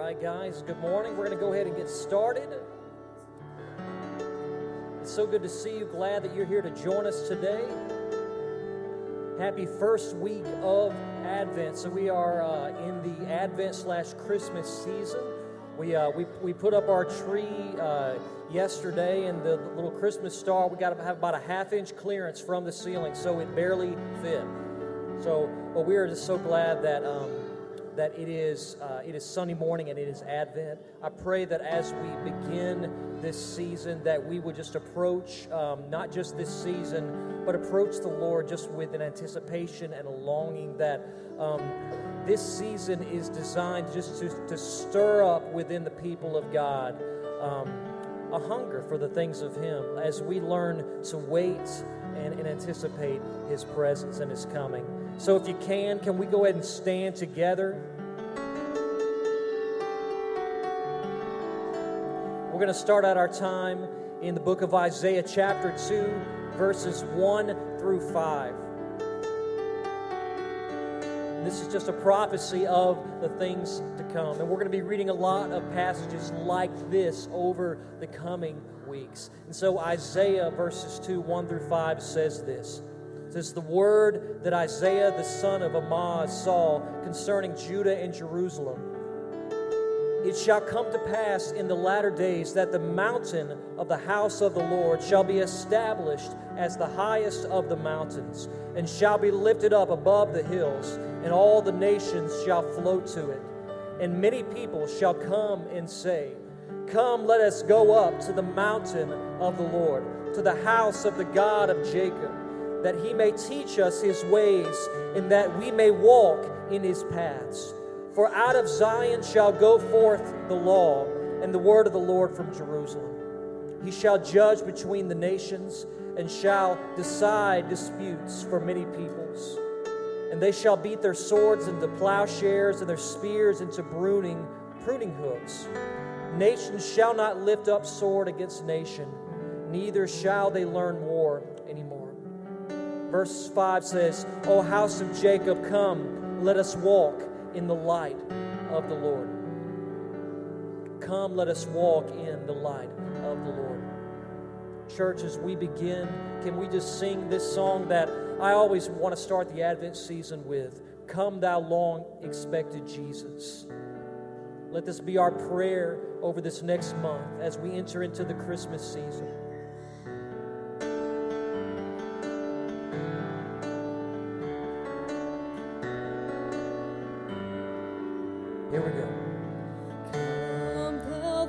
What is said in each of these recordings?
right, guys, good morning. We're going to go ahead and get started. It's so good to see you. Glad that you're here to join us today. Happy first week of Advent. So we are in the Advent/Christmas season. We put up our tree yesterday, and the little Christmas star, we got to have about a half-inch clearance from the ceiling, so it barely fit. But we are just so glad that it is Sunday morning and it is Advent. I pray that as we begin this season, that we would just approach not just this season, but approach the Lord just with an anticipation and a longing that this season is designed just to stir up within the people of God a hunger for the things of Him as we learn to wait and anticipate His presence and His coming. So if you can we go ahead and stand together? We're going to start out our time in the book of Isaiah chapter 2, verses 1 through 5. This is just a prophecy of the things to come. And we're going to be reading a lot of passages like this over the coming weeks. And so Isaiah verses 2, 1 through 5 says this. It says, "The word that Isaiah the son of Amoz saw concerning Judah and Jerusalem. It shall come to pass in the latter days that the mountain of the house of the Lord shall be established as the highest of the mountains, and shall be lifted up above the hills, and all the nations shall flow to it. And many people shall come and say, Come, let us go up to the mountain of the Lord, to the house of the God of Jacob, that He may teach us His ways, and that we may walk in His paths. For out of Zion shall go forth the law, and the word of the Lord from Jerusalem. He shall judge between the nations, and shall decide disputes for many peoples. And they shall beat their swords into plowshares, and their spears into pruning hooks. Nation shall not lift up sword against nation, neither shall they learn war anymore." Verse 5 says, "O house of Jacob, come, let us walk in the light of the Lord." Come, let us walk in the light of the Lord. Church, as we begin, can we just sing this song that I always want to start the Advent season with? Come, thou long-expected Jesus. Let this be our prayer over this next month as we enter into the Christmas season. Here we go. Come, thou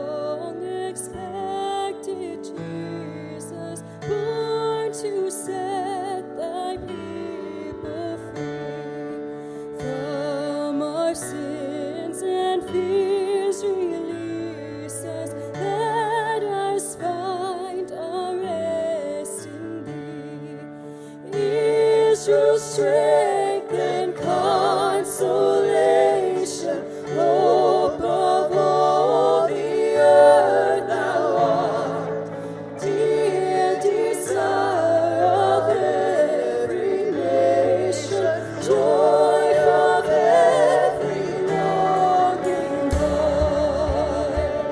long-expected Jesus, born to set thy people free. From our sins and fears release us, let us find our rest in thee. Israel's strength and consolation, hope of all the earth thou art, dear desire of every nation, joy of every longing heart.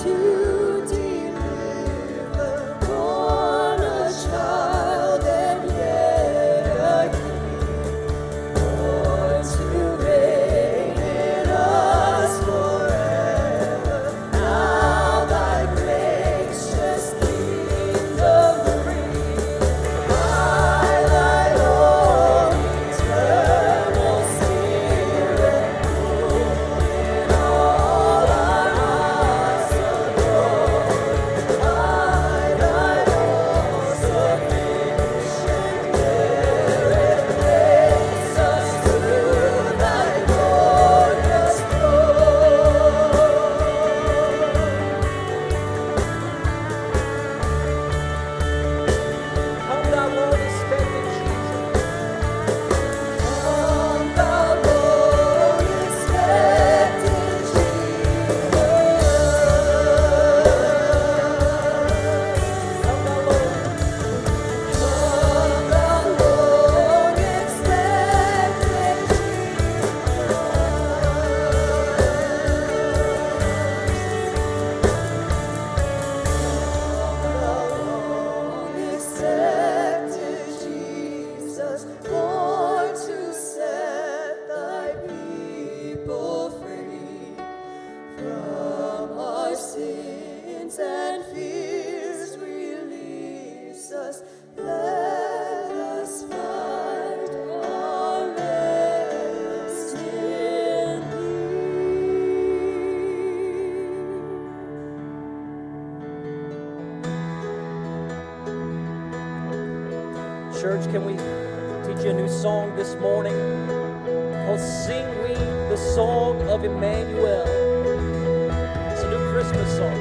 Church, can we teach you a new song this morning called Sing We the Song of Emmanuel? It's a new Christmas song.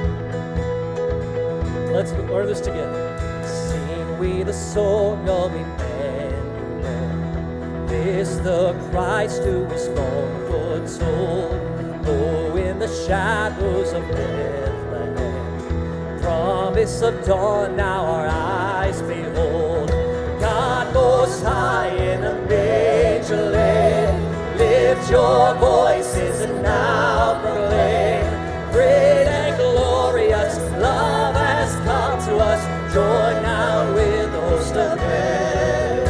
Let's learn this together. Sing we the song of Emmanuel. This the Christ who is born foretold. Oh, in the shadows of Bethlehem, promise of dawn now our eyes behold. God Most High in a manger laid, lift your voices and now proclaim, great and glorious love has come to us, join now with the host of heaven.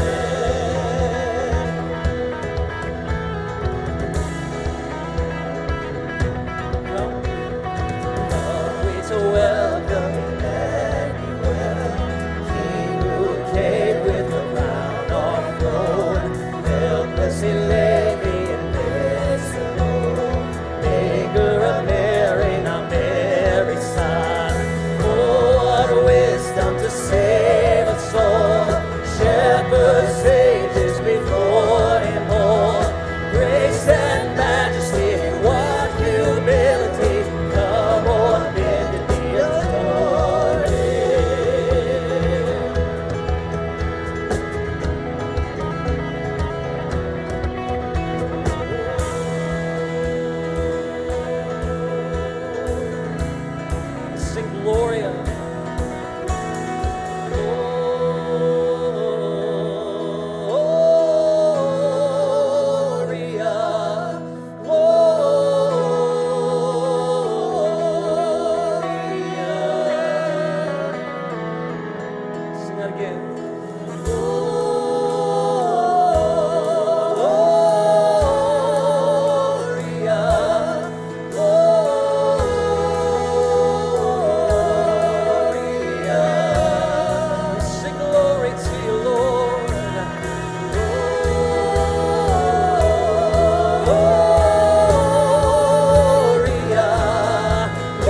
Come we to welcome Emmanuel, King who came with the crown of gold, helplessly lay me in this alone, maker of Mary, now Mary's son. Oh, what wisdom to save a soul, shepherds sages before him all, grace and majesty, what humility, come on, bend to be adored. Sing Gloria. Gloria, Gloria. Sing that again. Gloria, Gloria. Sing glory to you, Lord. Gloria,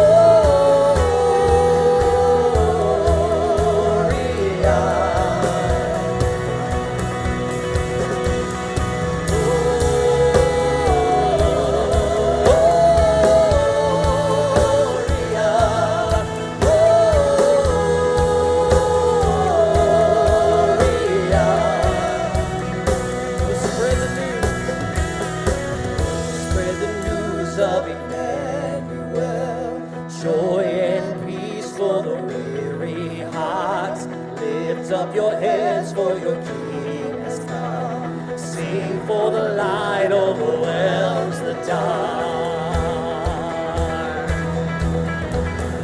Spread the news of Emmanuel, joy and peace for the weary hearts. Lift up your heads, for your King has come. Sing, for the light overwhelms the dark.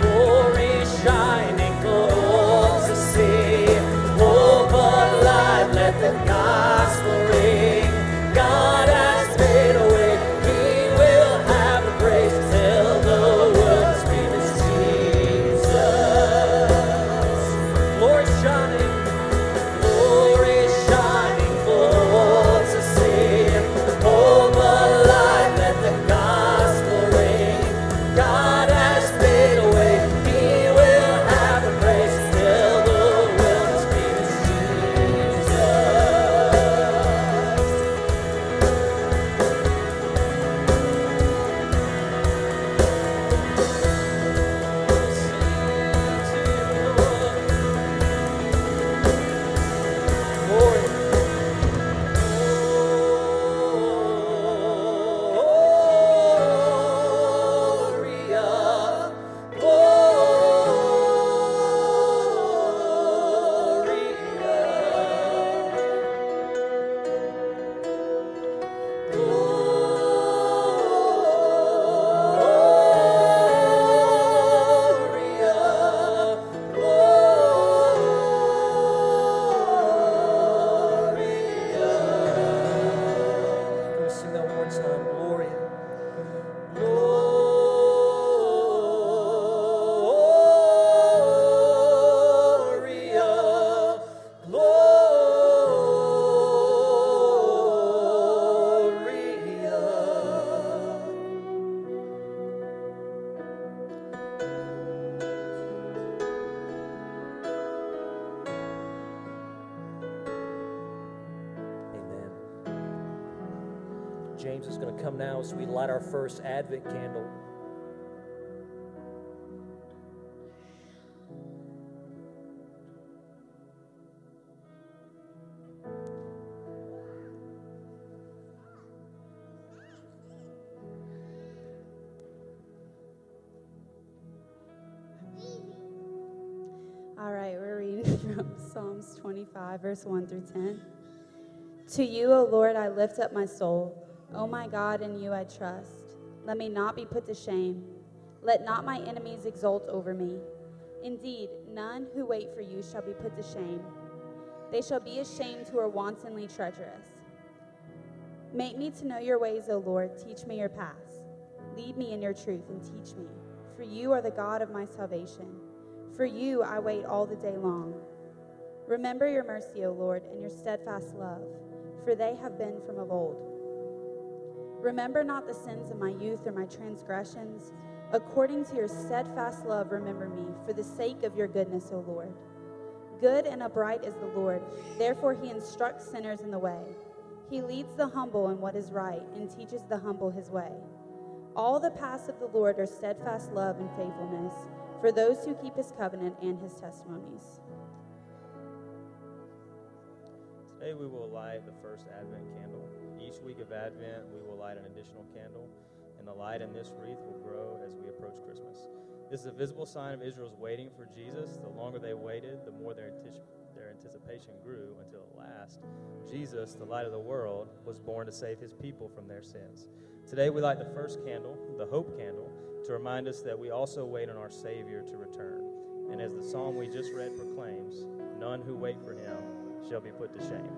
James is going to come now as we light our first Advent candle. All right, we're reading from Psalms 25, verse 1 through 10. To you, O Lord, I lift up my soul. O my God, in you I trust. Let me not be put to shame. Let not my enemies exult over me. Indeed, none who wait for you shall be put to shame. They shall be ashamed who are wantonly treacherous. Make me to know your ways, O Lord. Teach me your paths. Lead me in your truth and teach me. For you are the God of my salvation. For you I wait all the day long. Remember your mercy, O Lord, and your steadfast love, for they have been from of old. Remember not the sins of my youth or my transgressions. According to your steadfast love, remember me, for the sake of your goodness, O Lord. Good and upright is the Lord, therefore he instructs sinners in the way. He leads the humble in what is right and teaches the humble his way. All the paths of the Lord are steadfast love and faithfulness, for those who keep his covenant and his testimonies. Today we will light the first Advent candle. Each week of Advent we will light an additional candle, and the light in this wreath will grow as we approach Christmas. This is a visible sign of Israel's waiting for Jesus. The longer they waited, the more their anticipation grew, until at last, Jesus, the light of the world, was born to save his people from their sins. Today we light the first candle, the hope candle, to remind us that we also wait on our Savior to return. And as the psalm we just read proclaims, none who wait for him shall be put to shame.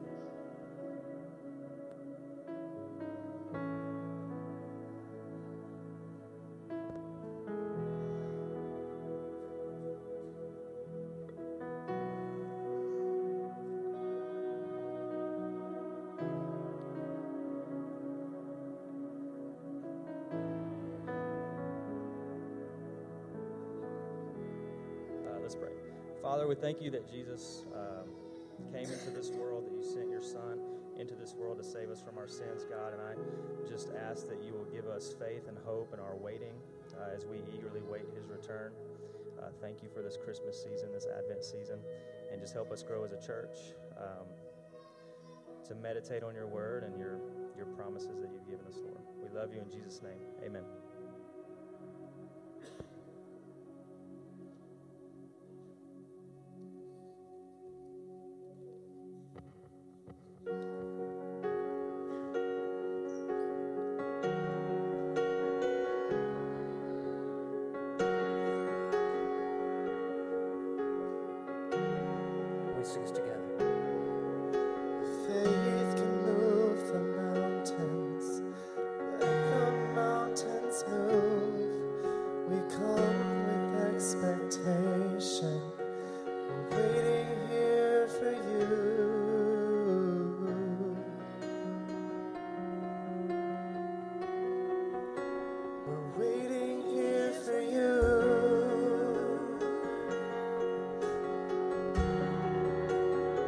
Let's pray. Father, we thank you that Jesus came into this world, that you sent your Son into this world to save us from our sins, God. And I just ask that you will give us faith and hope in our waiting as we eagerly wait his return. Thank you for this Christmas season, this Advent season, and just help us grow as a church to meditate on your word and your promises that you've given us, Lord. We love you in Jesus' name. Amen. We sing this together. Faith can move the mountains, let the mountains move. We come with expectation, we're waiting here for you. We're waiting here for you.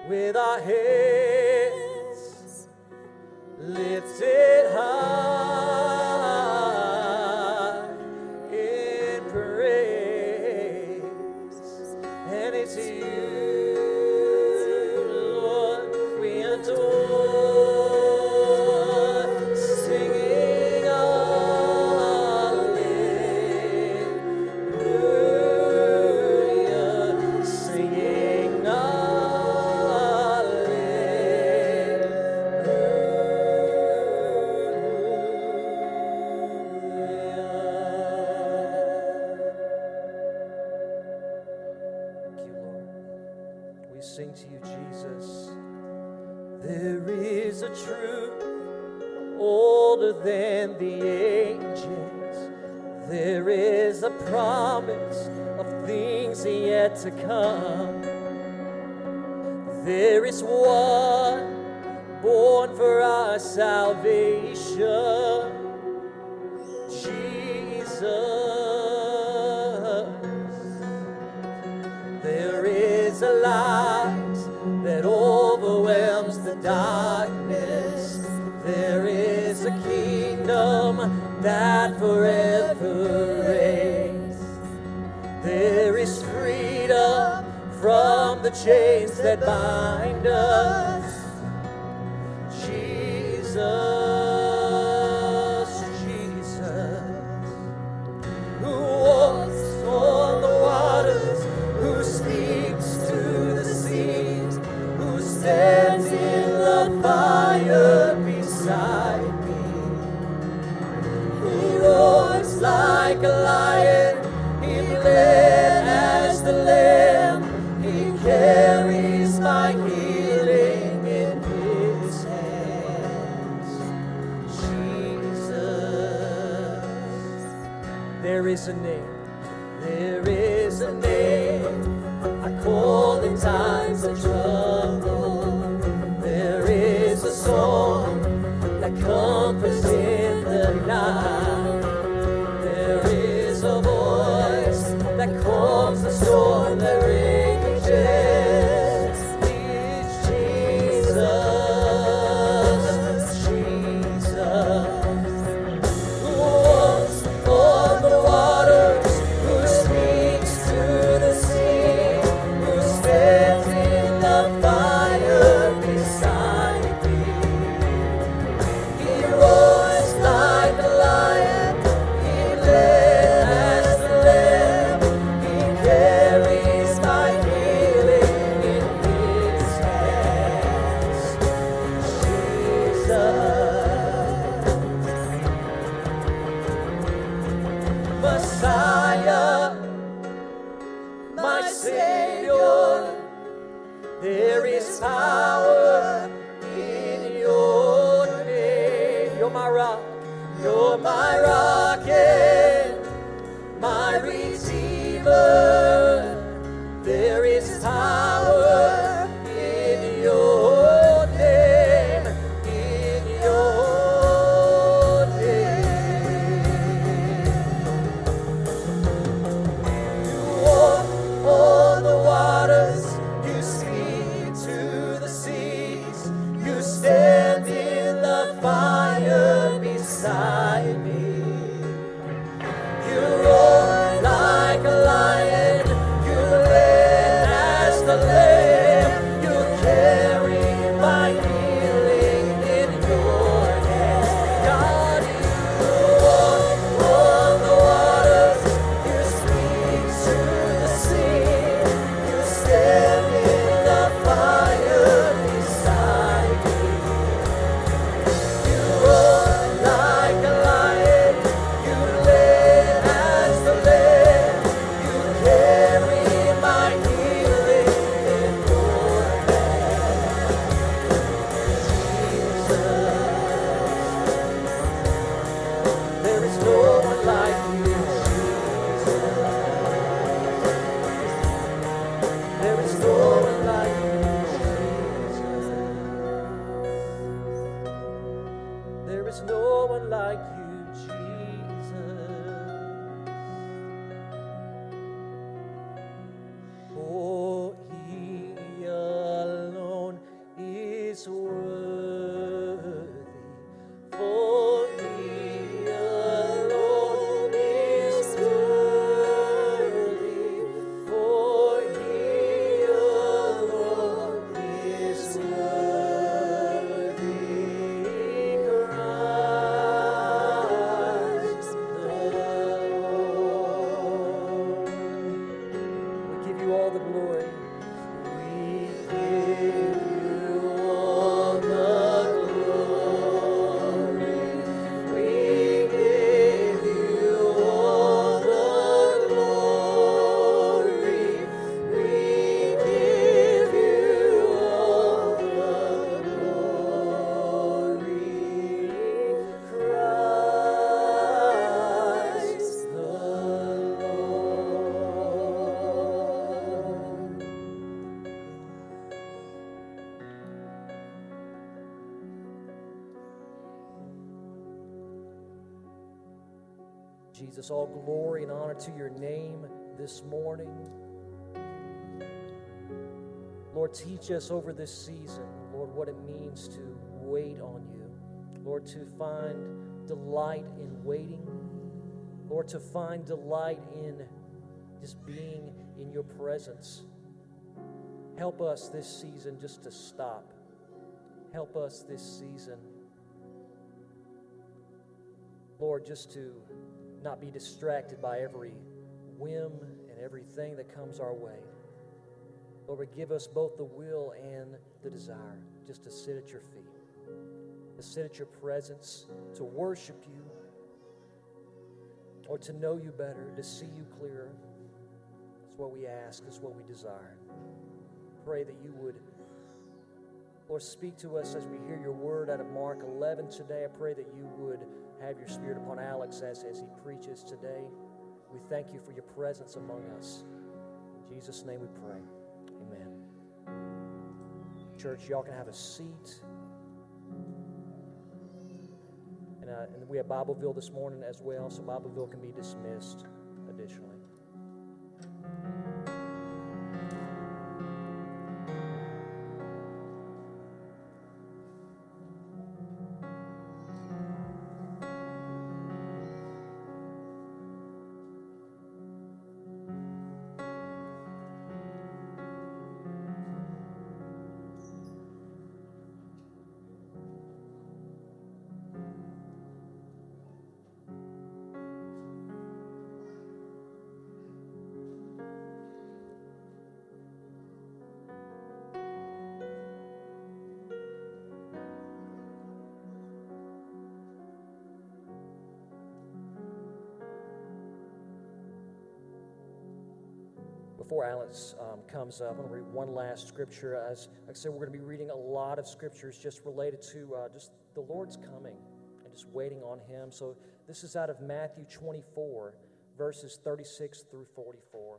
with our heads lifted high in praise. And it's you, Lord, we adore, singing hallelujah, singing sing to you, Jesus. There is a truth older than the ages. There is a promise of things yet to come. There is one born for our salvation, Jesus. There is a light that overwhelms the darkness. There is a kingdom that forever reigns. There is freedom from the chains that bind us. Jesus, Jesus, who walks on the waters, who speaks to the seas, who stands in the fire beside me. He roars like a lion, he bled as the lamb, he carries my healing in his hands. Jesus, there is a name. There is a name I call in times of trouble. There is a song that comforts in the night. There is a voice that calms the storm that rages. It's Jesus, Jesus, who walks on the waters, who speaks to the sea, who stands in the fire beside me. He roars like a lion, he led as the lamb, he carries my healing in his hands. Jesus, Messiah, my Savior, there is power in your name. You're my rock, you're my rock and my Redeemer. There is power in your name, in your name. You walk on the waters, you speak to the seas, you stand in the fire beside me. You roar like a lion, Jesus, all glory and honor to your name this morning. Lord, teach us over this season, Lord, what it means to wait on you. Lord, to find delight in waiting. Lord, to find delight in just being in your presence. Help us this season just to stop. Help us this season, Lord, just to not be distracted by every whim and everything that comes our way. Lord, give us both the will and the desire just to sit at your feet, to sit at your presence, to worship you, or to know you better, to see you clearer. That's what we ask, that's what we desire. Pray that you would, Lord, speak to us as we hear your word out of Mark 11 today. I pray that you would have your Spirit upon Alex as he preaches today. We thank you for your presence among us. In Jesus' name we pray. Amen. Church, y'all can have a seat. And we have Bibleville this morning as well, so Bibleville can be dismissed additionally. Before Alex comes up, I'm going to read one last scripture. As I said, we're going to be reading a lot of scriptures just related to just the Lord's coming and just waiting on Him. So this is out of Matthew 24, verses 36 through 44.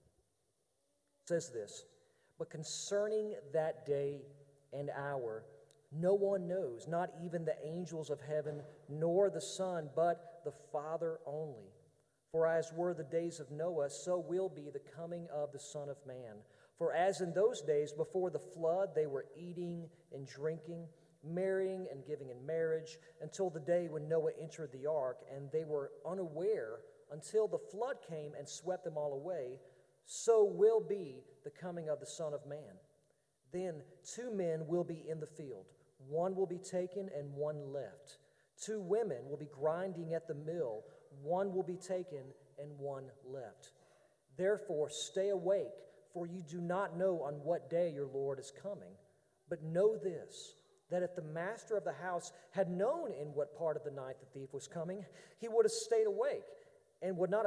It says this, "But concerning that day and hour, no one knows, not even the angels of heaven, nor the Son, but the Father only. For as were the days of Noah, so will be the coming of the Son of Man. For as in those days before the flood, they were eating and drinking, marrying and giving in marriage, until the day when Noah entered the ark, and they were unaware until the flood came and swept them all away, so will be the coming of the Son of Man. Then 2 men will be in the field, one will be taken and one left. 2 women will be grinding at the mill, one will be taken and one left. Therefore stay awake, for you do not know on what day your Lord is coming. But know this, that if the master of the house had known in what part of the night the thief was coming, he would have stayed awake and would not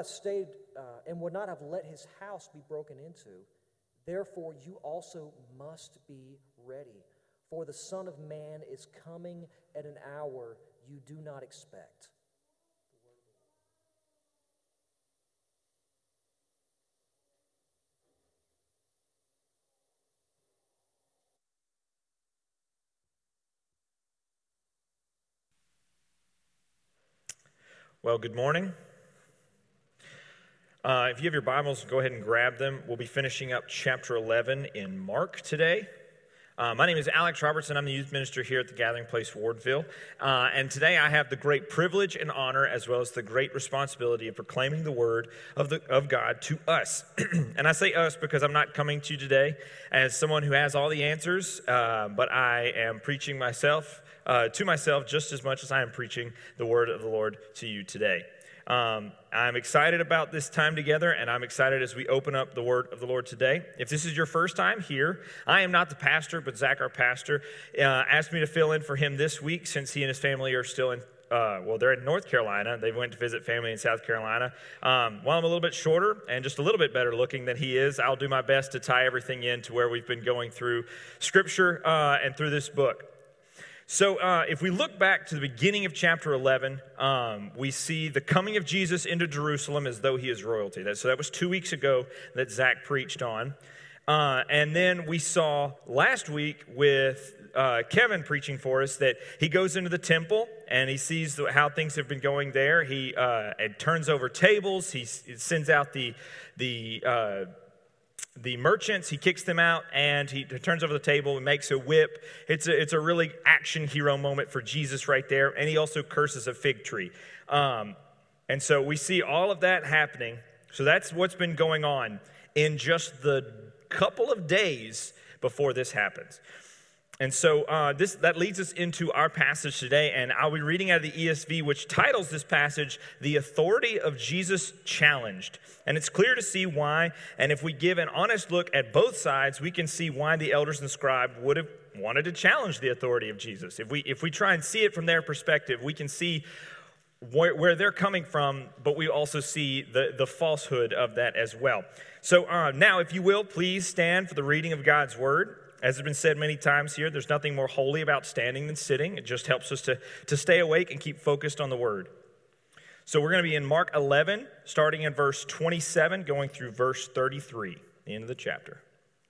have let his house be broken into. Therefore you also must be ready, for the Son of Man is coming at an hour you do not expect." Well, good morning. If you have your Bibles, go ahead and grab them. We'll be finishing up chapter 11 in Mark today. My name is Alex Robertson. I'm the youth minister here at the Gathering Place Wardville. And today I have the great privilege and honor, as well as the great responsibility of proclaiming the word of God to us. And I say us because I'm not coming to you today as someone who has all the answers, but I am preaching to myself just as much as I am preaching the word of the Lord to you today. I'm excited about this time together, and I'm excited as we open up the word of the Lord today. If this is your first time here, I am not the pastor, but Zach, our pastor, asked me to fill in for him this week since he and his family are still in, they're in North Carolina. They went to visit family in South Carolina. While I'm a little bit shorter and just a little bit better looking than he is, I'll do my best to tie everything in to where we've been going through Scripture and through this book. So if we look back to the beginning of chapter 11, we see the coming of Jesus into Jerusalem as though he is royalty. So that was 2 weeks ago that Zach preached on. And then we saw last week with Kevin preaching for us that he goes into the temple and he sees how things have been going there. He turns over tables. He sends out the merchants. He kicks them out and he turns over the table and makes a whip. It's a really action hero moment for Jesus right there. And he also curses a fig tree. And so we see all of that happening. So that's what's been going on in just the couple of days before this happens. And so that leads us into our passage today, and I'll be reading out of the ESV, which titles this passage, The Authority of Jesus Challenged. And it's clear to see why, and if we give an honest look at both sides, we can see why the elders and scribes would have wanted to challenge the authority of Jesus. If we try and see it from their perspective, we can see where they're coming from, but we also see the falsehood of that as well. So now, if you will, please stand for the reading of God's word. As has been said many times here, there's nothing more holy about standing than sitting. It just helps us to stay awake and keep focused on the word. So we're going to be in Mark 11, starting in verse 27, going through verse 33, the end of the chapter.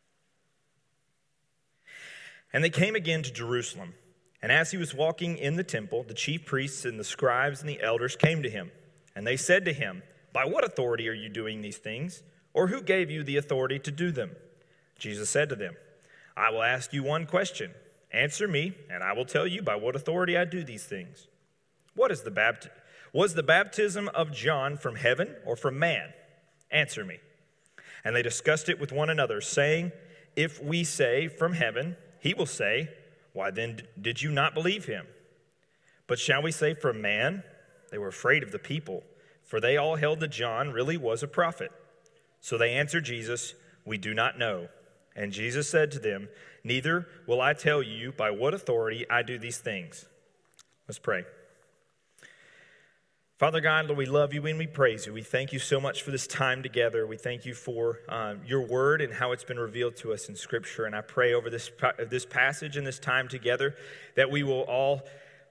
And they came again to Jerusalem. And as he was walking in the temple, the chief priests and the scribes and the elders came to him. And they said to him, "By what authority are you doing these things? Or who gave you the authority to do them?" Jesus said to them, "I will ask you one question. Answer me, and I will tell you by what authority I do these things. Was the baptism of John from heaven or from man? Answer me." And they discussed it with one another, saying, "If we say from heaven, he will say, 'Why then did you not believe him?' But shall we say from man?" They were afraid of the people, for they all held that John really was a prophet. So they answered Jesus, "We do not know." And Jesus said to them, "Neither will I tell you by what authority I do these things." Let's pray. Father God, Lord, we love you and we praise you. We thank you so much for this time together. We thank you for your word and how it's been revealed to us in Scripture. And I pray over this passage and this time together that we will all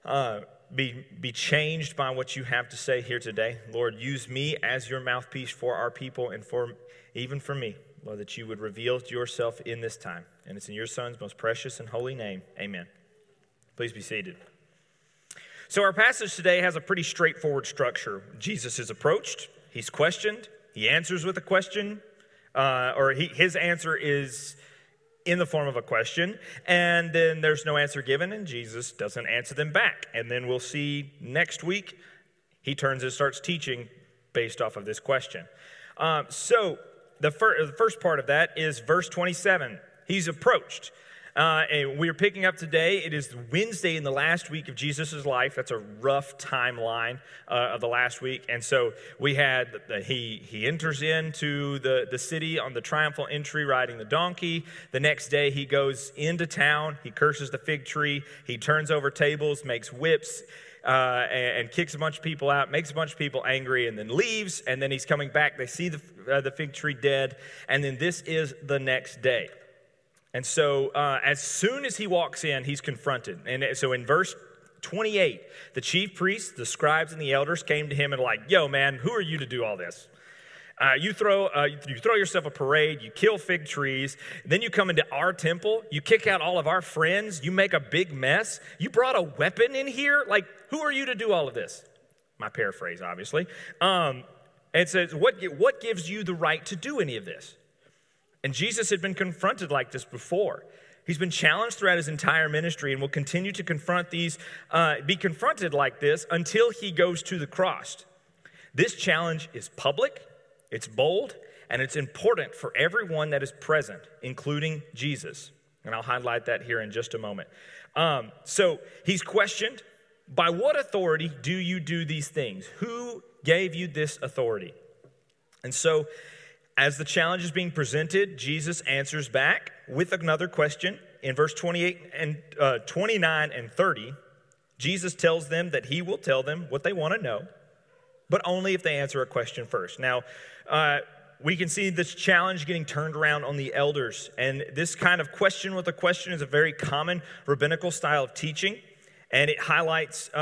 be changed by what you have to say here today. Lord, use me as your mouthpiece for our people and even for me. Lord, that you would reveal yourself in this time. And it's in your Son's most precious and holy name. Amen. Please be seated. So our passage today has a pretty straightforward structure. Jesus is approached. He's questioned. He answers with a question. His answer is in the form of a question. And then there's no answer given, and Jesus doesn't answer them back. And then we'll see next week, he turns and starts teaching based off of this question. The first part of that is verse 27. He's approached. And we're picking up today. It is Wednesday in the last week of Jesus' life. That's a rough timeline of the last week. And so we had, he enters into the city on the triumphal entry riding the donkey. The next day he goes into town. He curses the fig tree. He turns over tables, makes whips. And kicks a bunch of people out, makes a bunch of people angry, and then leaves. And then he's coming back. They see the fig tree dead. And then this is the next day. And so as soon as he walks in, he's confronted. And so in verse 28, the chief priests, the scribes, and the elders came to him and like, "Yo, man, who are you to do all this? You throw yourself a parade, you kill fig trees, then you come into our temple, you kick out all of our friends, you make a big mess, you brought a weapon in here? Like, who are you to do all of this?" My paraphrase, obviously. And it says, what gives you the right to do any of this? And Jesus had been confronted like this before. He's been challenged throughout his entire ministry and will continue to be confronted like this until he goes to the cross. This challenge is public. It's bold, and it's important for everyone that is present, including Jesus. And I'll highlight that here in just a moment. So he's questioned, "By what authority do you do these things? Who gave you this authority?" And so as the challenge is being presented, Jesus answers back with another question. In verse 28 and 29 and 30, Jesus tells them that he will tell them what they want to know, but only if they answer a question first. Now, we can see this challenge getting turned around on the elders. And this kind of question with a question is a very common rabbinical style of teaching. And it highlights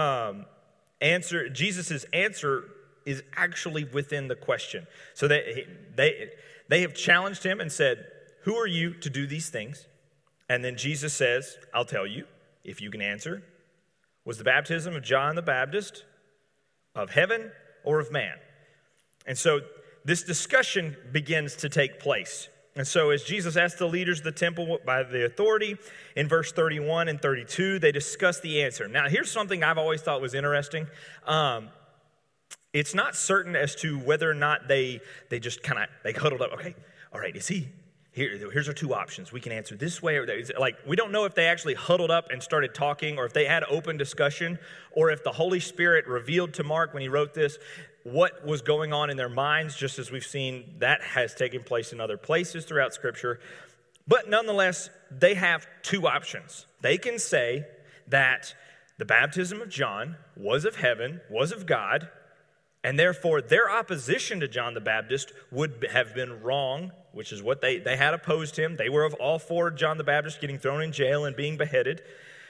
Jesus' answer is actually within the question. So they have challenged him and said, "Who are you to do these things?" And then Jesus says, I'll tell you, if you can answer. Was the baptism of John the Baptist of heaven or of man? And so this discussion begins to take place. And so as Jesus asked the leaders of the temple by the authority, in verse 31 and 32, they discuss the answer. Now, here's something I've always thought was interesting. It's not certain as to whether or not they just kind of, they huddled up. Okay, all right, is he? Here's our two options. We can answer this way or that. Like, we don't know if they actually huddled up and started talking, or if they had open discussion, or if the Holy Spirit revealed to Mark when he wrote this what was going on in their minds, just as we've seen that has taken place in other places throughout Scripture. But nonetheless, they have two options. They can say that the baptism of John was of heaven, was of God, and therefore their opposition to John the Baptist would have been wrong, which is what they had opposed him. They were all for John the Baptist getting thrown in jail and being beheaded.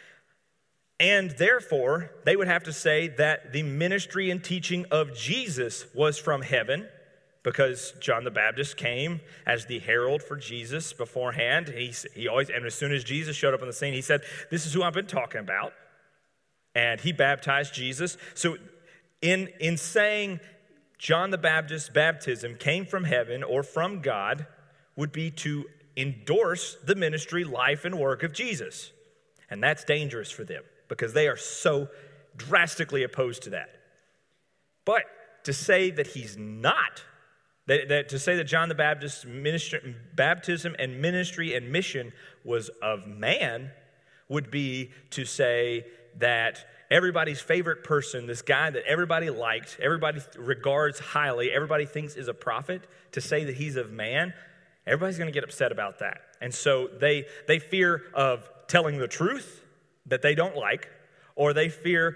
And therefore, they would have to say that the ministry and teaching of Jesus was from heaven, because John the Baptist came as the herald for Jesus beforehand. He always, and as soon as Jesus showed up on the scene, he said, "This is who I've been talking about." And he baptized Jesus. So in saying John the Baptist's baptism came from heaven or from God would be to endorse the ministry, life, and work of Jesus. And that's dangerous for them because they are so drastically opposed to that. But to say that he's not, to say that John the Baptist's baptism and ministry and mission was of man would be to say that everybody's favorite person, this guy that everybody liked, everybody regards highly, everybody thinks is a prophet, to say that he's of man, everybody's going to get upset about that. And so they fear of telling the truth that they don't like, or they fear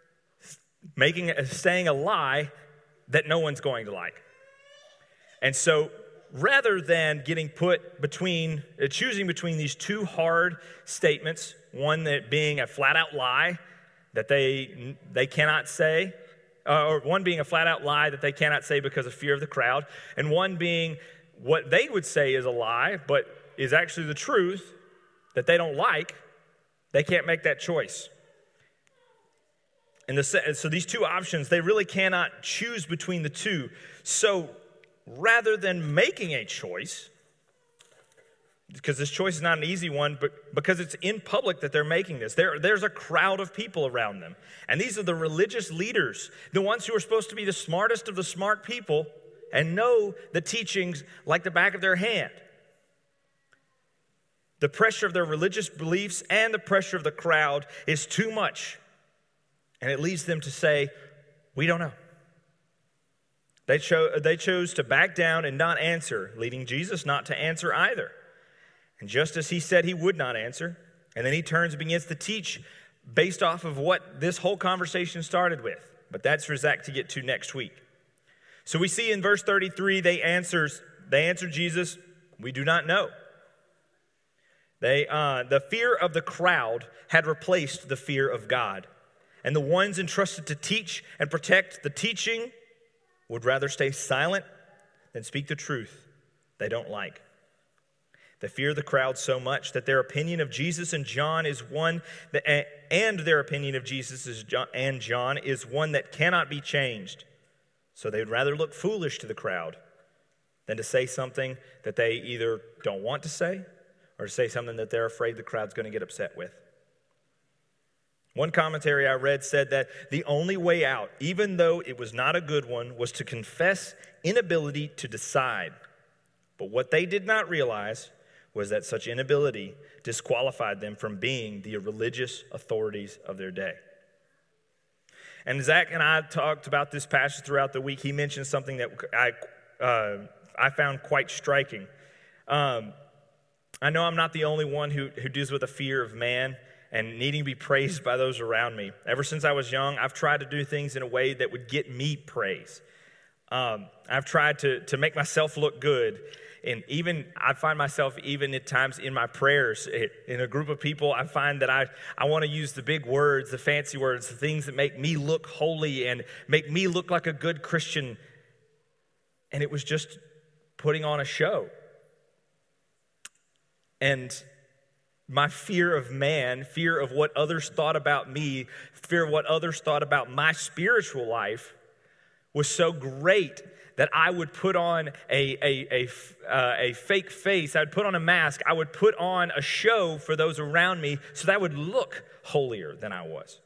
saying a lie that no one's going to like. And so rather than getting put between, choosing between these two hard statements, one that being a flat-out lie that they cannot say, or one being a flat-out lie that they cannot say because of fear of the crowd, and one being what they would say is a lie, but is actually the truth that they don't like, they can't make that choice. And so these two options, they really cannot choose between the two. So rather than making a choice, because this choice is not an easy one, but because it's in public that they're making this. There's a crowd of people around them. And these are the religious leaders, the ones who are supposed to be the smartest of the smart people and know the teachings like the back of their hand. The pressure of their religious beliefs and the pressure of the crowd is too much. And it leads them to say, we don't know. They chose to back down and not answer, leading Jesus not to answer either. And just as he said he would not answer, and then he turns and begins to teach based off of what this whole conversation started with. But that's for Zach to get to next week. So we see in verse 33, they answer Jesus, we do not know. The fear of the crowd had replaced the fear of God. And the ones entrusted to teach and protect the teaching would rather stay silent than speak the truth they don't like. They fear the crowd so much that their opinion of Jesus and John is one that, and their opinion of Jesus and John is one that cannot be changed. So they would rather look foolish to the crowd than to say something that they either don't want to say or to say something that they're afraid the crowd's going to get upset with. One commentary I read said that the only way out, even though it was not a good one, was to confess inability to decide. But what they did not realize was that such inability disqualified them from being the religious authorities of their day. And Zach and I talked about this passage throughout the week. He mentioned something that I found quite striking. I know I'm not the only one who deals with a fear of man and needing to be praised by those around me. Ever since I was young, I've tried to do things in a way that would get me praise. I've tried to make myself look good. And even I find myself even at times in my prayers, in a group of people, I find that I want to use the big words, the fancy words, the things that make me look holy and make me look like a good Christian. And it was just putting on a show. And my fear of man, fear of what others thought about me, fear of what others thought about my spiritual life was so great that I would put on a fake face. I would put on a mask. I would put on a show for those around me so that I would look holier than I was.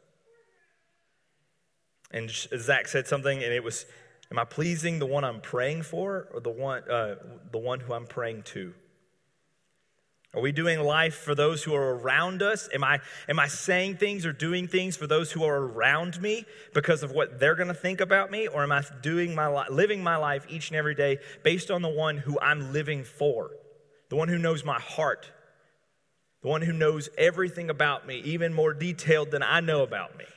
And Zach said something, and it was, am I pleasing the one I'm praying for or the one who I'm praying to? Are we doing life for those who are around us? Am I saying things or doing things for those who are around me because of what they're going to think about me? Or am I living my life each and every day based on the one who I'm living for? The one who knows my heart. The one who knows everything about me, even more detailed than I know about me.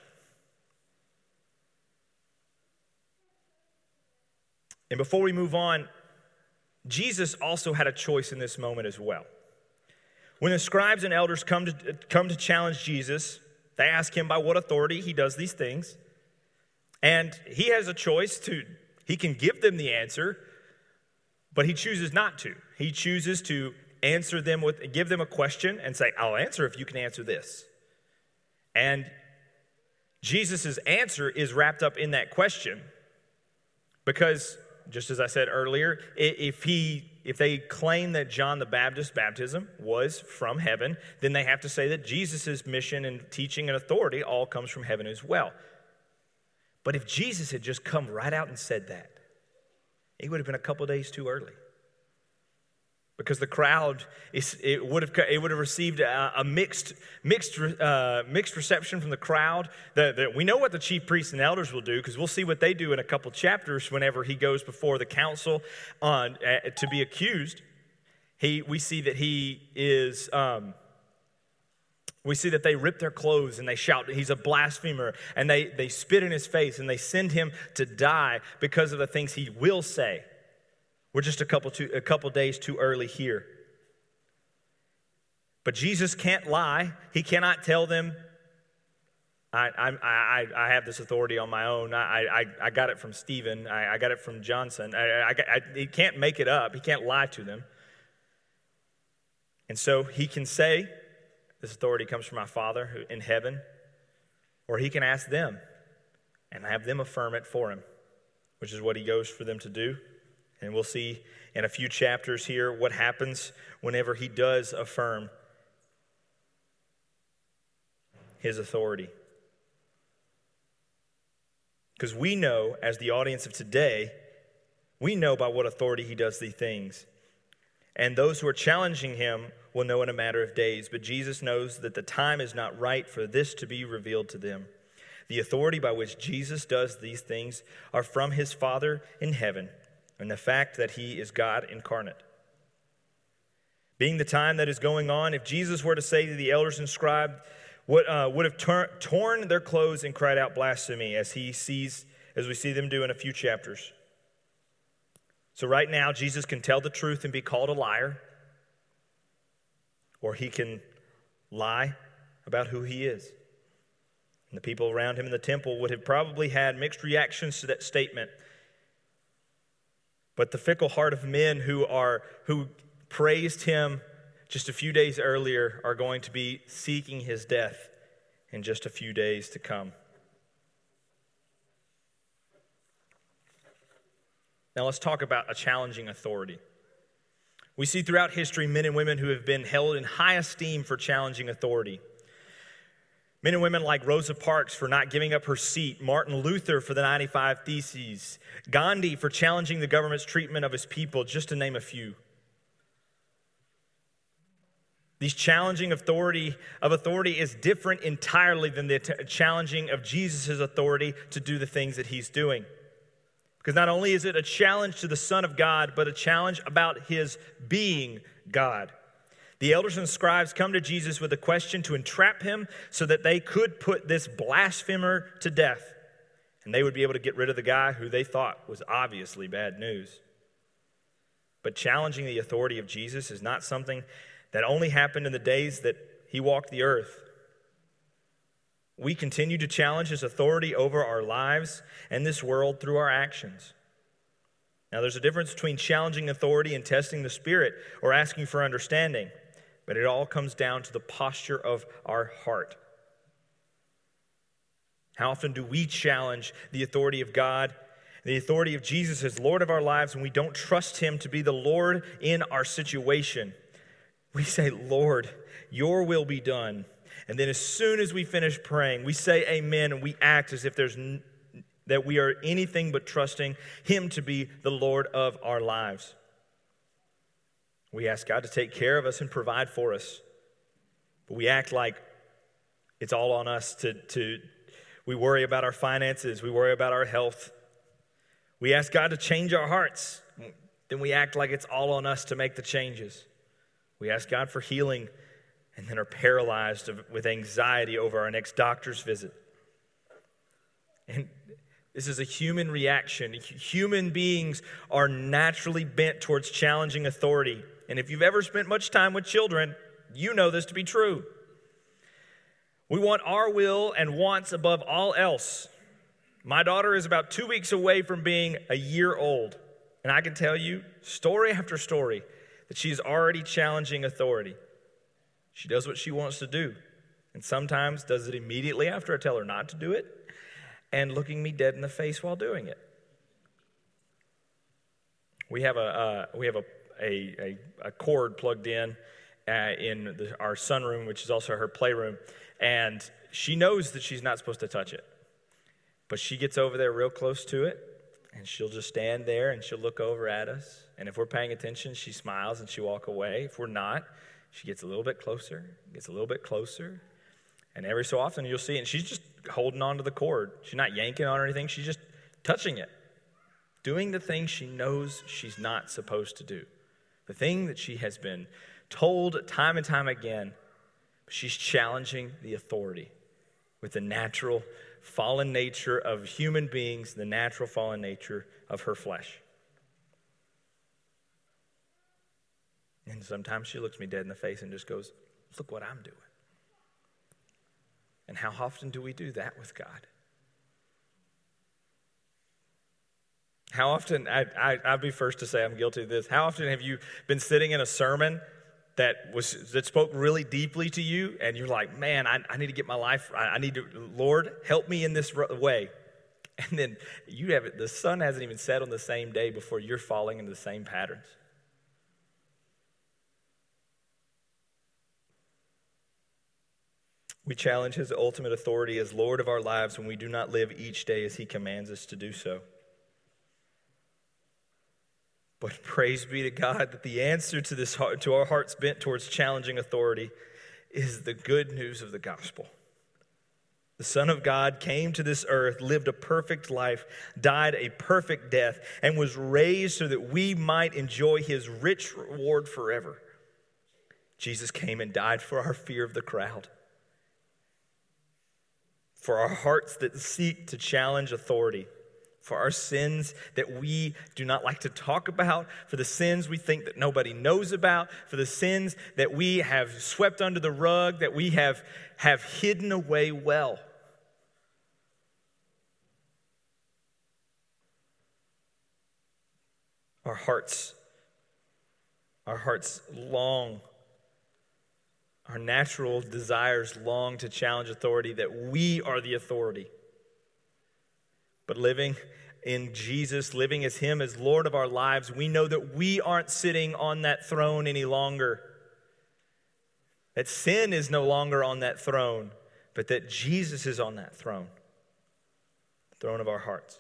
And before we move on, Jesus also had a choice in this moment as well. When the scribes and elders come to challenge Jesus, they ask him by what authority he does these things. And he has a choice he can give them the answer, but he chooses not to. He chooses to give them a question and say, I'll answer if you can answer this. And Jesus' answer is wrapped up in that question because, just as I said earlier, if they claim that John the Baptist's baptism was from heaven, then they have to say that Jesus' mission and teaching and authority all comes from heaven as well. But if Jesus had just come right out and said that, it would have been a couple days too early. Because the crowd, it would have received a mixed reception from the crowd. We know what the chief priests and elders will do, because we'll see what they do in a couple chapters whenever he goes before the council to be accused. We see that they rip their clothes and they shout, he's a blasphemer, and they spit in his face and they send him to die because of the things he will say. We're just a couple days too early here. But Jesus can't lie. He cannot tell them, I have this authority on my own. I got it from Stephen. I got it from Johnson. He can't make it up. He can't lie to them. And so he can say, this authority comes from my Father in heaven, or he can ask them and have them affirm it for him, which is what he goes for them to do. And we'll see in a few chapters here what happens whenever he does affirm his authority. Because we know, as the audience of today, we know by what authority he does these things. And those who are challenging him will know in a matter of days. But Jesus knows that the time is not right for this to be revealed to them. The authority by which Jesus does these things are from his Father in heaven, and the fact that he is God incarnate. Being the time that is going on, if Jesus were to say to the elders and scribes, would have torn their clothes and cried out blasphemy, as we see them do in a few chapters. So right now, Jesus can tell the truth and be called a liar, or he can lie about who he is. And the people around him in the temple would have probably had mixed reactions to that statement. But the fickle heart of men who praised him just a few days earlier are going to be seeking his death in just a few days to come. Now let's talk about a challenging authority. We see throughout history men and women who have been held in high esteem for challenging authority. Men and women like Rosa Parks for not giving up her seat, Martin Luther for the 95 Theses, Gandhi for challenging the government's treatment of his people, just to name a few. These challenging authority is different entirely than the challenging of Jesus' authority to do the things that he's doing. Because not only is it a challenge to the Son of God, but a challenge about his being God. The elders and scribes come to Jesus with a question to entrap him so that they could put this blasphemer to death. And they would be able to get rid of the guy who they thought was obviously bad news. But challenging the authority of Jesus is not something that only happened in the days that he walked the earth. We continue to challenge his authority over our lives and this world through our actions. Now, there's a difference between challenging authority and testing the Spirit or asking for understanding. But it all comes down to the posture of our heart. How often do we challenge the authority of God, the authority of Jesus as Lord of our lives, when we don't trust him to be the Lord in our situation? We say, Lord, your will be done. And then as soon as we finish praying, we say amen, and we act as if that we are anything but trusting him to be the Lord of our lives. We ask God to take care of us and provide for us. But we act like it's all on us we worry about our finances. We worry about our health. We ask God to change our hearts. Then we act like it's all on us to make the changes. We ask God for healing and then are paralyzed with anxiety over our next doctor's visit. And this is a human reaction. Human beings are naturally bent towards challenging authority. And if you've ever spent much time with children, you know this to be true. We want our will and wants above all else. My daughter is about 2 weeks away from being a year old. And I can tell you, story after story, that she's already challenging authority. She does what she wants to do. And sometimes does it immediately after I tell her not to do it, and looking me dead in the face while doing it. We have a cord plugged in our sunroom, which is also her playroom, and she knows that she's not supposed to touch it. But she gets over there real close to it, and she'll just stand there, and she'll look over at us. And if we're paying attention, she smiles and she'll walk away. If we're not, she gets a little bit closer, and every so often you'll see it, and she's just holding on to the cord. She's not yanking on or anything. She's just touching it, doing the thing she knows she's not supposed to do, the thing that she has been told time and time again. She's challenging the authority with the natural fallen nature of human beings, the natural fallen nature of her flesh. And sometimes she looks me dead in the face and just goes, look what I'm doing. And how often do we do that with God? How often, I'd be first to say I'm guilty of this. How often have you been sitting in a sermon that spoke really deeply to you, and you're like, man, I need to get my life, Lord, help me in this way. And then the sun hasn't even set on the same day before you're falling into the same patterns. We challenge his ultimate authority as Lord of our lives when we do not live each day as he commands us to do so. But praise be to God that the answer to our hearts bent towards challenging authority is the good news of the gospel. The Son of God came to this earth, lived a perfect life, died a perfect death, and was raised so that we might enjoy his rich reward forever. Jesus came and died for our fear of the crowd, for our hearts that seek to challenge authority, for our sins that we do not like to talk about, for the sins we think that nobody knows about, for the sins that we have swept under the rug, that we have hidden away well. Our hearts long, our natural desires long to challenge authority, that we are the authority. But living in Jesus, living as him as Lord of our lives, we know that we aren't sitting on that throne any longer. That sin is no longer on that throne, but that Jesus is on that throne, the throne of our hearts.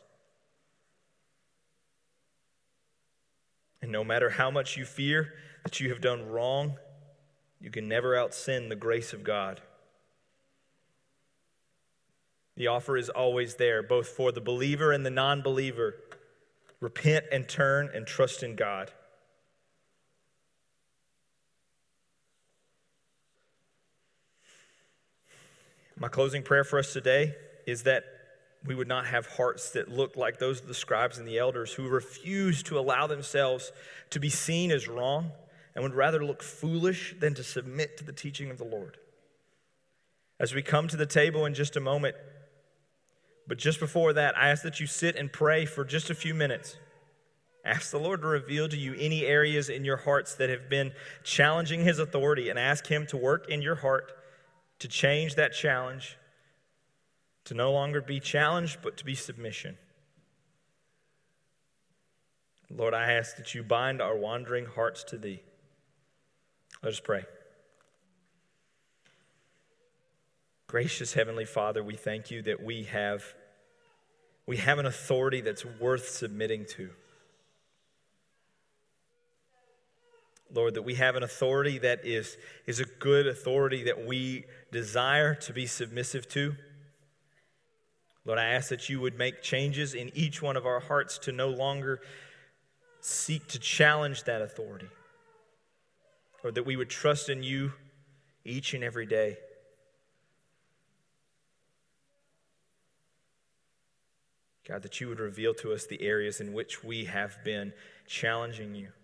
And no matter how much you fear that you have done wrong, you can never out-sin the grace of God. The offer is always there, both for the believer and the non-believer. Repent and turn and trust in God. My closing prayer for us today is that we would not have hearts that look like those of the scribes and the elders who refuse to allow themselves to be seen as wrong and would rather look foolish than to submit to the teaching of the Lord. As we come to the table in just a moment, but just before that, I ask that you sit and pray for just a few minutes. Ask the Lord to reveal to you any areas in your hearts that have been challenging His authority, and ask Him to work in your heart to change that challenge, to no longer be challenged, but to be submission. Lord, I ask that you bind our wandering hearts to Thee. Let us pray. Gracious Heavenly Father, we thank you that we have an authority that's worth submitting to. Lord, that we have an authority that is a good authority that we desire to be submissive to. Lord, I ask that you would make changes in each one of our hearts to no longer seek to challenge that authority. Lord, that we would trust in you each and every day. God, that you would reveal to us the areas in which we have been challenging you.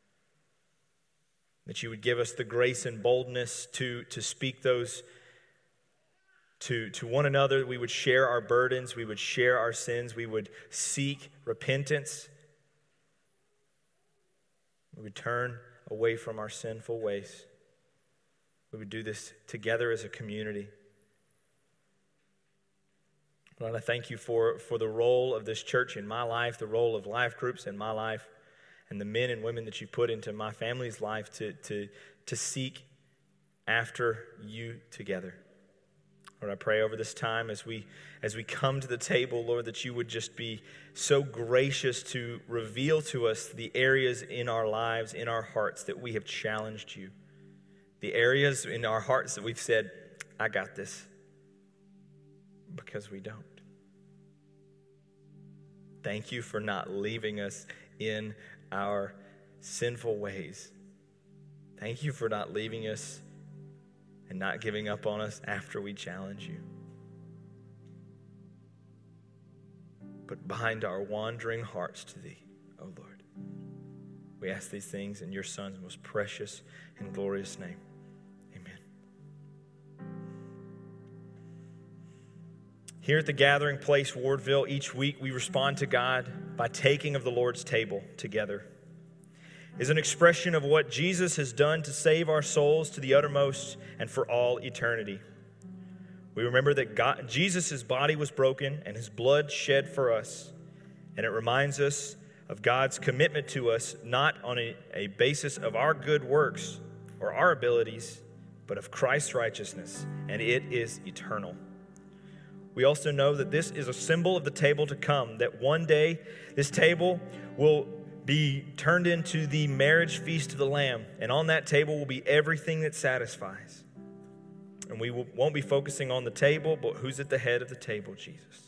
That you would give us the grace and boldness to speak those to one another. We would share our burdens. We would share our sins. We would seek repentance. We would turn away from our sinful ways. We would do this together as a community. Lord, I thank you for the role of this church in my life, the role of life groups in my life, and the men and women that you put into my family's life to seek after you together. Lord, I pray over this time as we come to the table, Lord, that you would just be so gracious to reveal to us the areas in our lives, in our hearts that we have challenged you. The areas in our hearts that we've said, I got this, because we don't. Thank you for not leaving us in our sinful ways. Thank you for not leaving us and not giving up on us after we challenge you. But bind our wandering hearts to thee, O Lord. We ask these things in your Son's most precious and glorious name. Amen. Here at the Gathering Place, Wardville, each week we respond to God by taking of the Lord's table together. Is an expression of what Jesus has done to save our souls to the uttermost and for all eternity. We remember that Jesus' body was broken and his blood shed for us, and it reminds us of God's commitment to us, not on a basis of our good works or our abilities, but of Christ's righteousness, and it is eternal. We also know that this is a symbol of the table to come, that one day this table will be turned into the marriage feast of the Lamb, and on that table will be everything that satisfies. And we won't be focusing on the table, but who's at the head of the table, Jesus.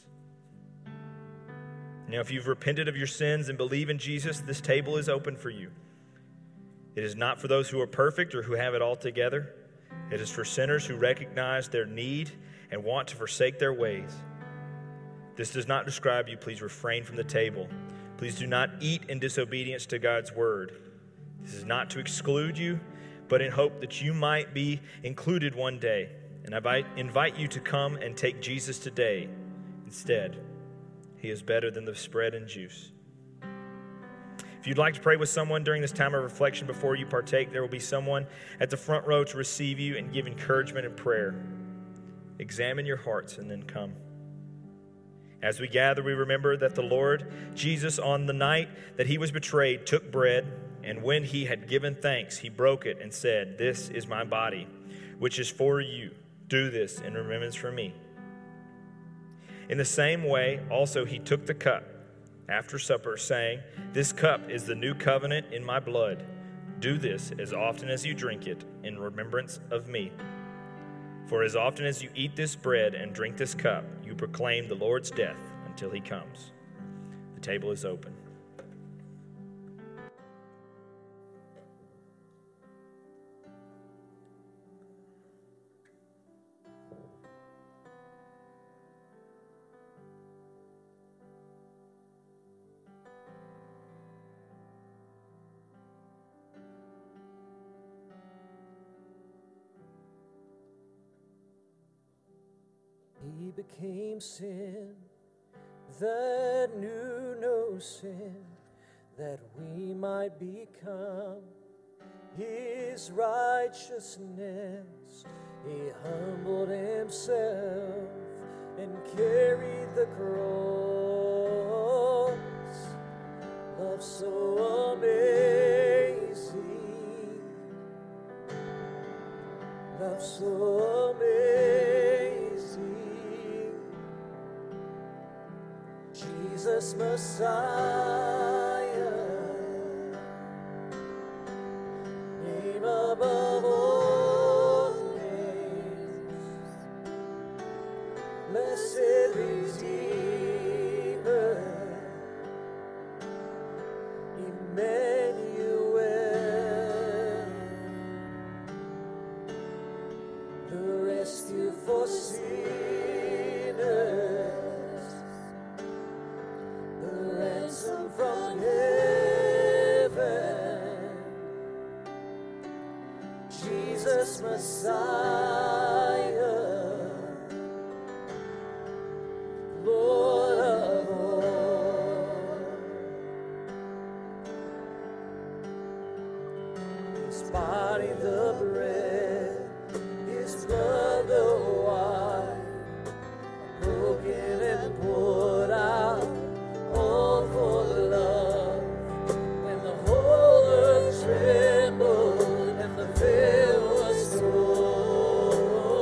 Now, if you've repented of your sins and believe in Jesus, this table is open for you. It is not for those who are perfect or who have it all together. It is for sinners who recognize their need and want to forsake their ways. This does not describe you. Please refrain from the table. Please do not eat in disobedience to God's word. This is not to exclude you, but in hope that you might be included one day. And I invite you to come and take Jesus today instead. He is better than the bread and juice. If you'd like to pray with someone during this time of reflection before you partake, there will be someone at the front row to receive you and give encouragement and prayer. Examine your hearts and then come. As we gather, we remember that the Lord Jesus, on the night that he was betrayed, took bread, and when he had given thanks, he broke it and said, "This is my body, which is for you. Do this in remembrance for me." In the same way, also he took the cup after supper, saying, "This cup is the new covenant in my blood. Do this as often as you drink it in remembrance of me. For as often as you eat this bread and drink this cup, you proclaim the Lord's death until he comes." The table is open. He became sin that knew no sin, that we might become His righteousness. He humbled Himself and carried the cross. Love so amazing, love so amazing. Jesus Messiah, name above all names, blessed Redeemer, Emmanuel, the rescue for sinners, the ransom from heaven, Jesus Messiah, Lord of all. His body the bread, His blood the wine, broken and poured out, all for love. When the whole earth trembled and the veil was torn,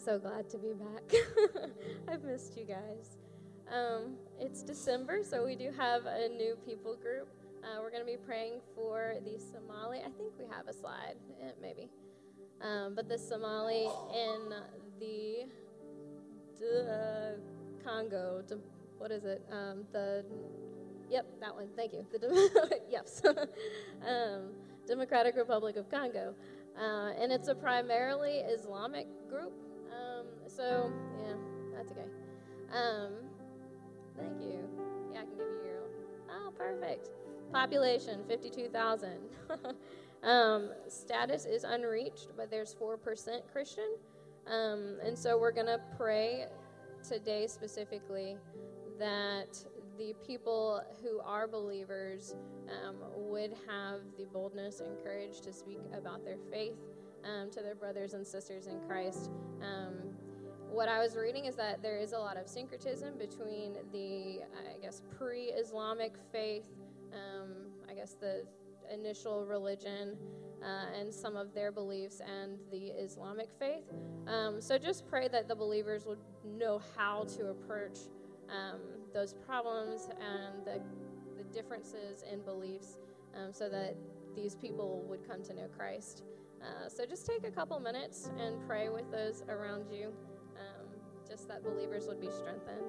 so glad to be back. I've missed you guys. It's December, so we do have a new people group. We're going to be praying for the Somali. I think we have a slide, maybe. But the Somali in the Congo, what is it? Yep, that one. Thank you. Yes. Democratic Republic of Congo. And it's a primarily Islamic group. So, yeah, that's okay. Thank you. Yeah, I can give you your own. Oh, perfect. Population, 52,000. Status is unreached, but there's 4% Christian. And so we're going to pray today specifically that the people who are believers would have the boldness and courage to speak about their faith to their brothers and sisters in Christ. What I was reading is that there is a lot of syncretism between the, pre-Islamic faith, the initial religion, and some of their beliefs and the Islamic faith. So just pray that the believers would know how to approach those problems and the differences in beliefs so that these people would come to know Christ. So just take a couple minutes and pray with those around you, just that believers would be strengthened.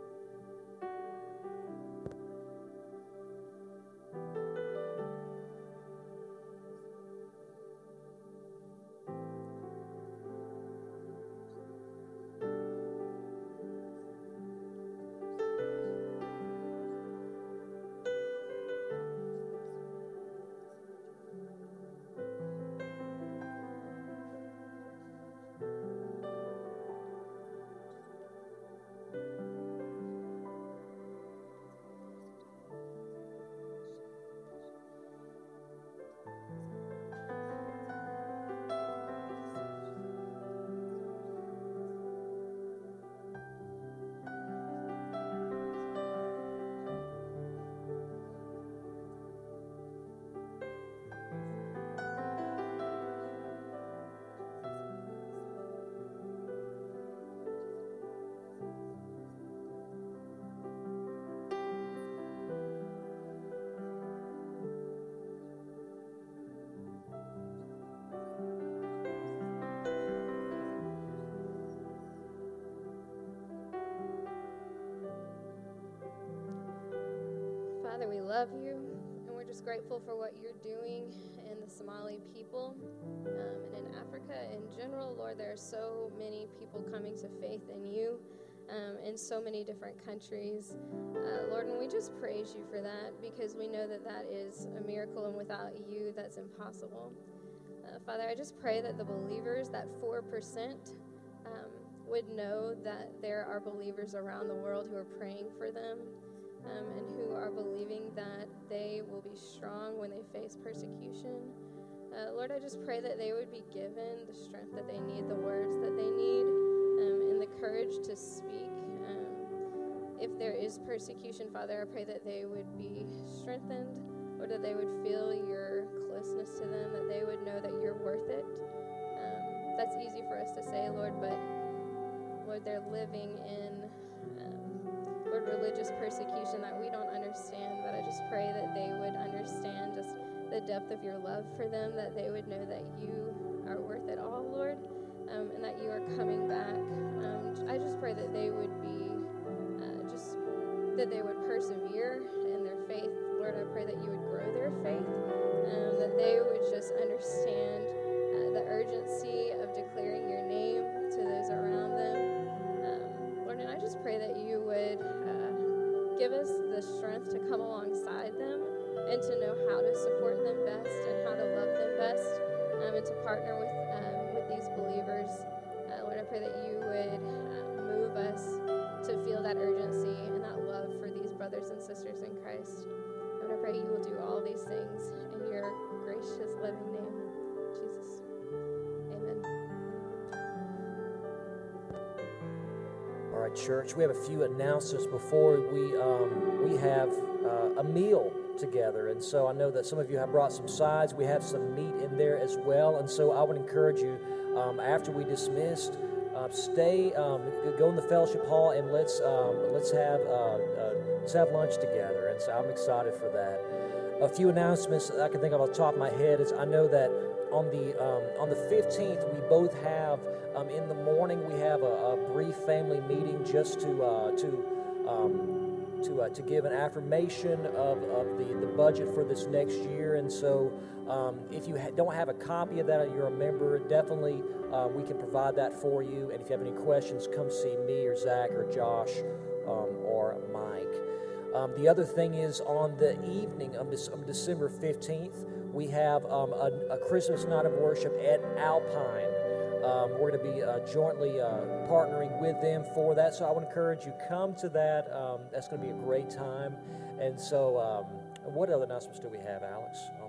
Father, we love you, and we're just grateful for what you're doing in the Somali people and in Africa in general. Lord, there are so many people coming to faith in you in so many different countries. Lord, and we just praise you for that because we know that that is a miracle, and without you, that's impossible. Father, I just pray that the believers, that 4%, would know that there are believers around the world who are praying for them. And who are believing that they will be strong when they face persecution. Lord, I just pray that they would be given the strength that they need, the words that they need, and the courage to speak. If there is persecution, Father, I pray that they would be strengthened, or that they would feel your closeness to them, that they would know that you're worth it. That's easy for us to say, Lord, but Lord, they're living in religious persecution that we don't understand, but I just pray that they would understand just the depth of your love for them, that they would know that you are worth it all, Lord, and that you are coming back. I just pray that they would be, that they would persevere in their faith. Lord, I pray that you would grow their faith, that they would just understand the urgency of declaring your name to those around them. Lord, and I just pray that you would give us the strength to come alongside them and to know how to support them best and how to love them best, and to partner with these believers. Lord, I pray that you would move us to feel that urgency and that love for these brothers and sisters in Christ. And I pray you will do all these things in your gracious, living name, Jesus. Amen. All right, church, we have a few announcements before we have a meal together. And so I know that some of you have brought some sides. We have some meat in there as well. And so I would encourage you, after we dismissed, stay, go in the fellowship hall, and let's have lunch together. And so I'm excited for that. A few announcements I can think of off the top of my head is I know that on the 15th we both have in the morning we have a brief family meeting just to give an affirmation of the budget for this next year. And so if you don't have a copy of that or you're a member, definitely we can provide that for you. And if you have any questions, come see me or Zach or Josh or Mike. The other thing is on the evening of December 15th, we have a Christmas night of worship at Alpine. We're going to be jointly partnering with them for that. So I would encourage you, come to that. That's going to be a great time. And so what other announcements do we have, Alex, on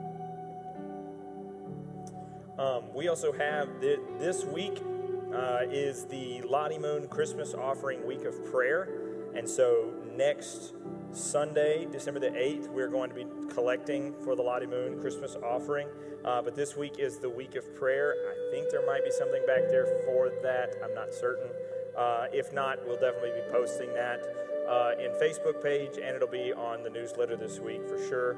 there? We also have this week is the Lottie Moon Christmas Offering Week of Prayer. And so next Sunday, December the 8th, we're going to be collecting for the Lottie Moon Christmas Offering. But this week is the week of prayer. I think there might be something back there for that. I'm not certain. If not, we'll definitely be posting that in Facebook page, and it'll be on the newsletter this week for sure.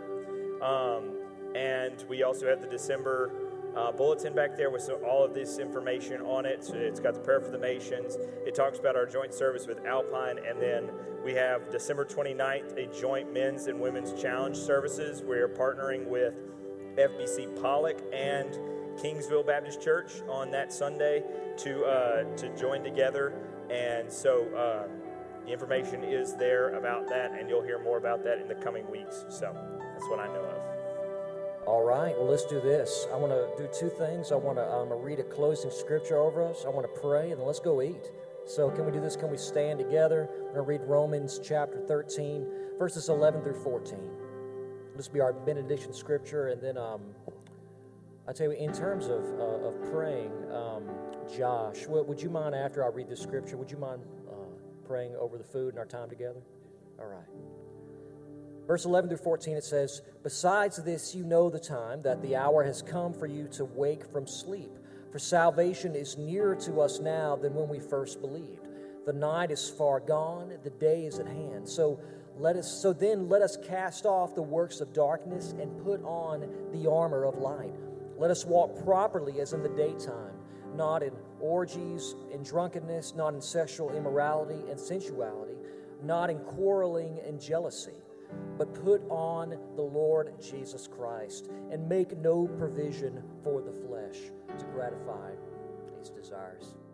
And we also have the December bulletin back there with all of this information on it. So it's got the prayer for the nations. It talks about our joint service with Alpine, and then we have December 29th, a joint men's and women's challenge services. We're partnering with FBC Pollock and Kingsville Baptist Church on that Sunday to join together. And so the information is there about that, and you'll hear more about that in the coming weeks. So that's what I know of. All right, well, let's do this. I want to do two things. I want to read a closing scripture over us. I want to pray, and then let's go eat. So can we do this? Can we stand together? I'm going to read Romans chapter 13, verses 11 through 14. This will be our benediction scripture. And then I tell you, in terms of praying, Josh, would you mind, after I read this scripture, would you mind praying over the food and our time together? All right. Verse 11 through 14, it says, "Besides this, you know the time, that the hour has come for you to wake from sleep. For salvation is nearer to us now than when we first believed. The night is far gone, the day is at hand. So then let us cast off the works of darkness and put on the armor of light. Let us walk properly as in the daytime, not in orgies and drunkenness, not in sexual immorality and sensuality, not in quarreling and jealousy. But put on the Lord Jesus Christ, and make no provision for the flesh to gratify its desires."